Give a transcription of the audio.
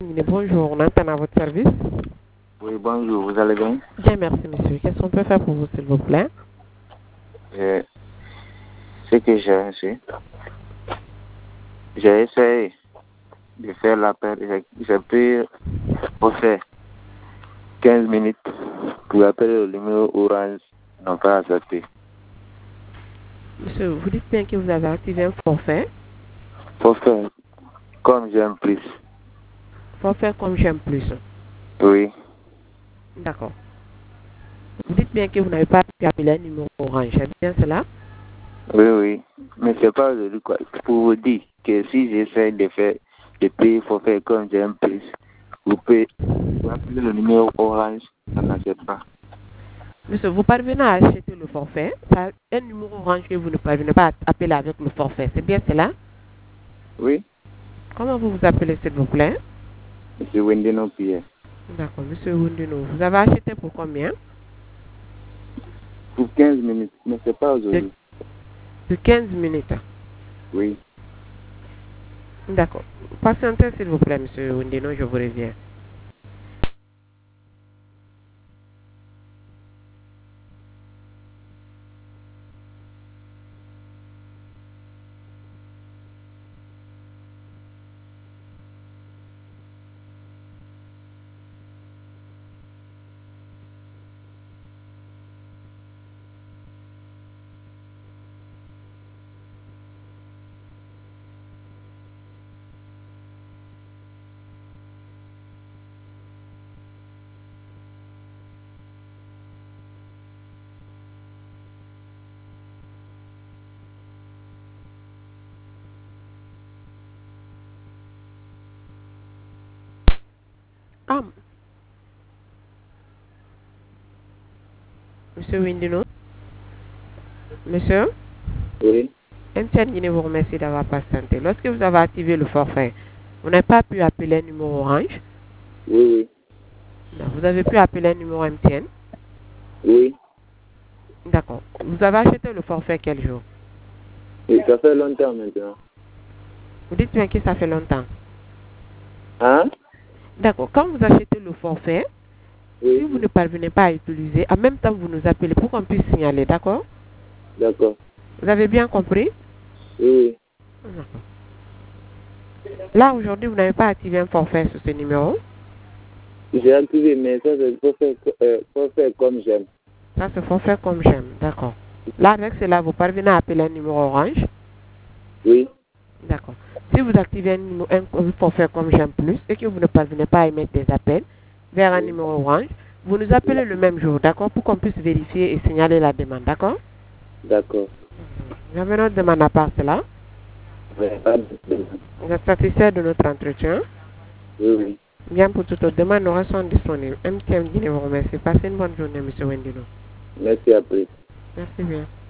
Bonjour, on entend à votre service. Oui, bonjour, vous allez bien? Bien, merci, monsieur. Qu'est-ce qu'on peut faire pour vous, s'il vous plaît? Ce que j'ai reçu, j'ai essayé de faire l'appel. J'ai pu faire 15 minutes pour appeler le numéro Orange. Non, pas accepté. Monsieur, vous dites bien que vous avez activé un forfait. Forfait comme j'aime plus. Forfait comme j'aime plus. Oui, D'accord. Vous dites bien que vous n'avez pas pu appeler un numéro orange. C'est bien cela? oui. Mais c'est pas aujourd'hui quoi. Pour vous dire que si j'essaie de payer forfait comme j'aime plus, vous appeler le numéro Orange, ça n'accepte pas. Monsieur, vous parvenez à acheter le forfait. Ça, un numéro orange que vous ne parvenez pas à appeler avec le forfait. C'est bien cela? Oui, Comment vous vous appelez, s'il vous plaît? monsieur Wendeno Pierre. D'accord, monsieur Wundino. Vous avez acheté pour combien? Pour 15 minutes, mais c'est pas De, aujourd'hui. de 15 minutes. Oui. D'accord. Patientez, s'il vous plaît, monsieur Wundino, je vous reviens. Ah, monsieur Windino. Monsieur, Oui. MTN vous remercie d'avoir patienté. Lorsque vous avez activé le forfait, vous n'avez pas pu appeler un numéro orange. Oui. Non, vous avez pu appeler un numéro MTN. Oui. D'accord. Vous avez acheté le forfait quel jour? Oui, ça fait longtemps maintenant. Vous dites bien que ça fait longtemps. Hein? D'accord. Quand vous achetez le forfait, si Oui. vous ne parvenez pas à utiliser, en même temps vous nous appelez pour qu'on puisse signaler, d'accord? D'accord. Vous avez bien compris? Oui. D'accord. Là, aujourd'hui, vous n'avez pas activé un forfait sur ce numéro. J'ai activé, mais ça, c'est pour faire comme j'aime. Ça, c'est forfait comme j'aime. D'accord. Là, avec cela, vous parvenez à appeler un numéro orange. Oui. D'accord. Si vous activez un forfait comme j'aime plus et que vous ne parvenez pas à émettre des appels vers un Oui. numéro orange, vous nous appelez le même jour, d'accord, pour qu'on puisse vérifier et signaler la demande, d'accord? D'accord. Vous avez notre demande à part cela. Oui. Pas de problème. Vous êtes satisfait de notre entretien. Oui, oui. Bien, pour toute autre demande, nous restons disponibles. MTM Guinée vous remercie. Passez une bonne journée, monsieur Wendino. Merci à plus. Merci bien.